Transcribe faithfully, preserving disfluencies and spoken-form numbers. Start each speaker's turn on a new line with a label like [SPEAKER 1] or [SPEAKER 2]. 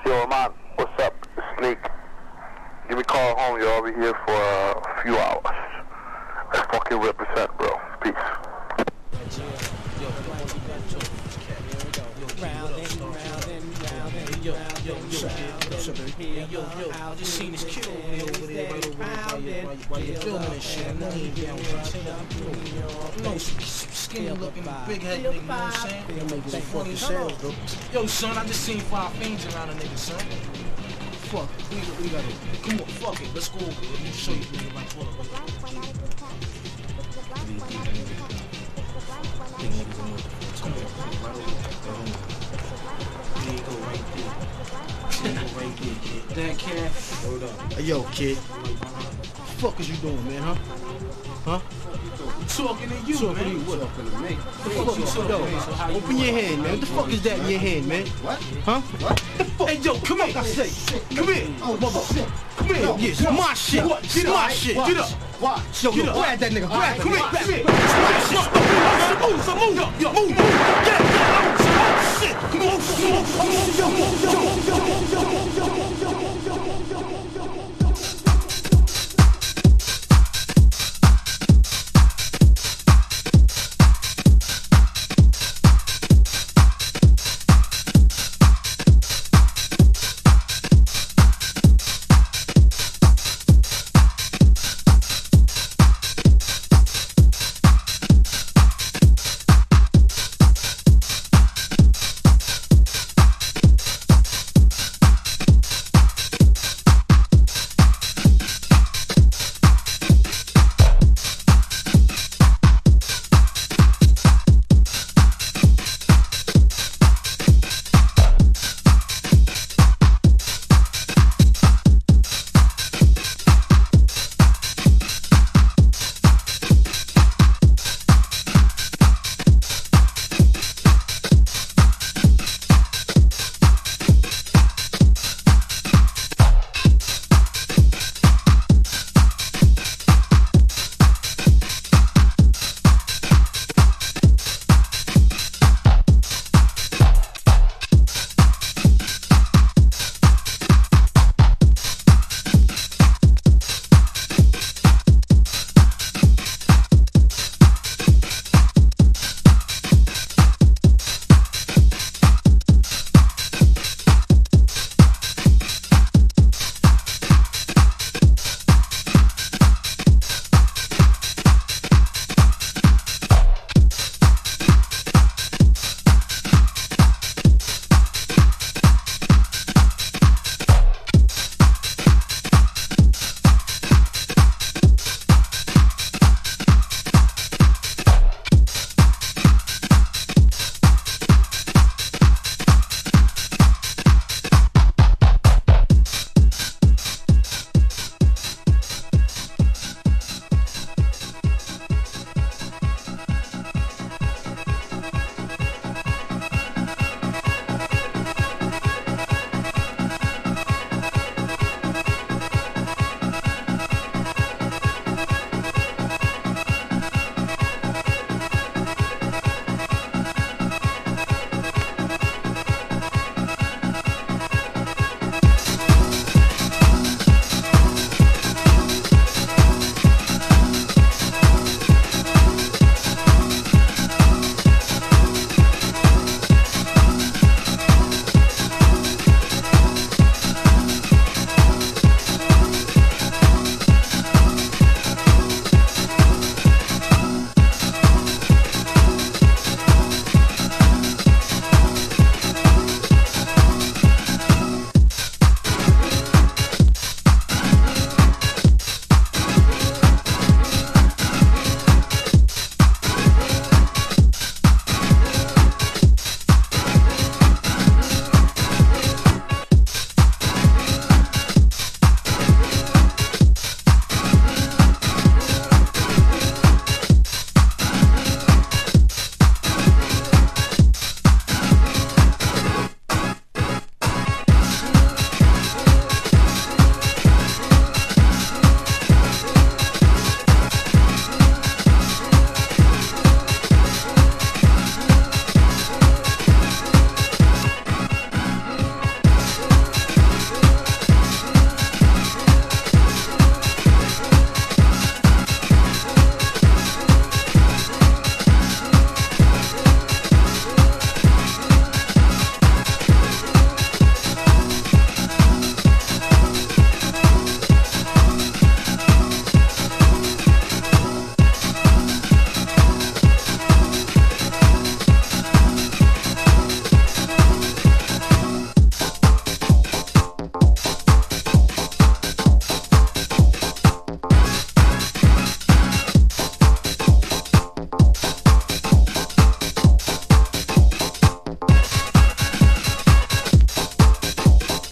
[SPEAKER 1] Yo, man, what's up? Snake. Give me a call home, yo. I'll be here for uh, a few hours. Let's fucking represent, bro. Peace.
[SPEAKER 2] Yo, yo, yo, what's up, hey, yo, yo, I just seen this kid over there, over there, right over there, while, while you're filming this shit. I know he ain't down with you know, some skinny looking, big head nigga, you know what I'm saying? They make some funny sales, though. Yo, son, I just seen five fiends around a nigga, son. Fuck, we, we gotta, come on, fuck it, let's go over there. Let me show you, nigga, like, hold up. Big niggas in there. Come on, right over there. There you go, right there. There you go, right there, kid. That cat. Hold up.
[SPEAKER 3] Hey, yo, kid. Fuck is you doing, man, huh? Huh?
[SPEAKER 2] Talking to you,
[SPEAKER 3] talking
[SPEAKER 2] man.
[SPEAKER 3] To you. What? Talking to me.
[SPEAKER 2] What the fuck you talking, man? So how you
[SPEAKER 3] Open your hand, man. What the fuck is that in your hand, man?
[SPEAKER 4] What?
[SPEAKER 3] Huh? What? The fuck?
[SPEAKER 2] Hey, yo, come here.
[SPEAKER 3] I say, come here.
[SPEAKER 4] Oh, motherfucker.
[SPEAKER 3] Come here. Yeah, it's my shit.
[SPEAKER 2] What?
[SPEAKER 3] It's my shit.
[SPEAKER 4] Watch.
[SPEAKER 3] Get up.
[SPEAKER 4] Watch.
[SPEAKER 3] Yo,
[SPEAKER 4] Get
[SPEAKER 3] yo,
[SPEAKER 4] up.
[SPEAKER 3] grab that nigga. Grab
[SPEAKER 2] Come
[SPEAKER 3] him.
[SPEAKER 2] here,
[SPEAKER 3] Come here.
[SPEAKER 2] come here.
[SPEAKER 3] Move, so move. Yo, move. Move. Get it. Get it. Shit. Come on. Come on. Come on. Yo, yo, yo, yo.